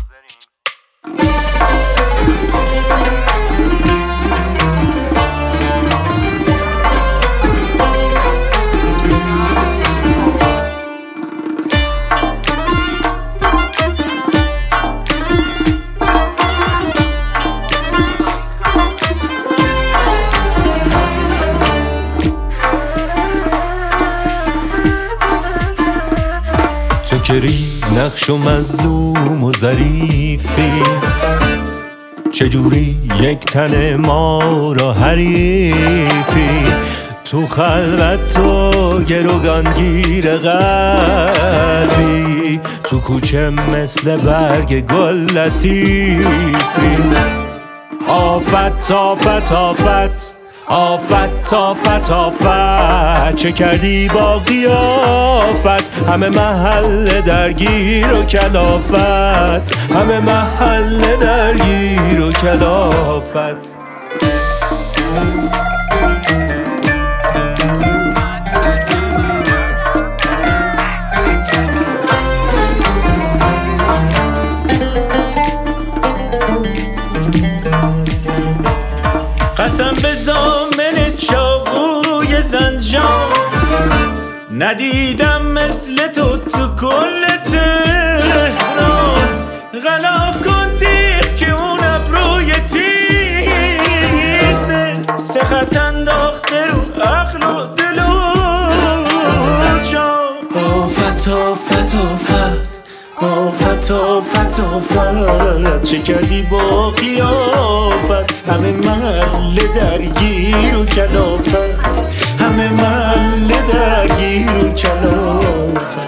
تو که ریز نقش و مظلوم و ظریفی، چجوری یک تن ما را حریفی؟ تو خلوت تو گروگانگیر قلبی، تو کوچه مثل برگ گل لطیفی. آفت آفت آفت آفت آفت آفت، چه کردی با قیافت؟ همه محل درگیر و کلافت، همه محل درگیر و کلافت. قسم به زامن چاقوی زنجان، ندیدم مثل تو کل تهران. غلاف کن تیغ که اون ابروی تیزه، سخت انداخته رو عقل و دل و جان. آفت آفت آفت آفت آفت آفت، چه کردی با قیافت؟ همه محل درگیر و کلافت، همه محل درگیر و کلافت.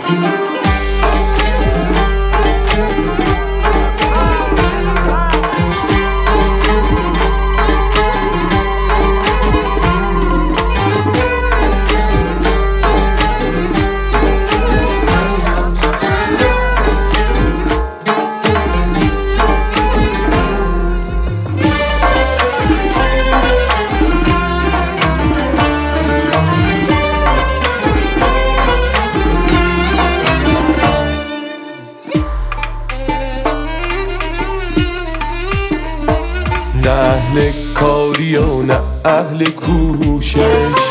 نه اهل کاری و نه اهل کوشش،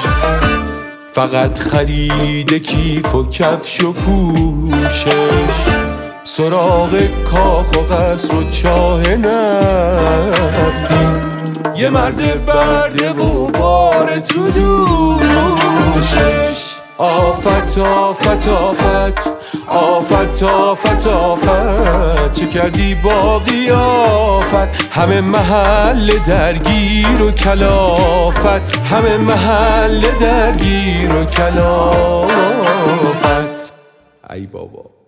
فقط خرید کیف و کفش و پوشش. سراغ کاخ و قصر و چاه نفتی، یه مرد برده و بار تو دوشش. آفت آفت آفت آفت آفت آفت، چه کردی با قیافت؟ همه محل درگیر و کلافت، همه محل درگیر و کلافت. ای بابا.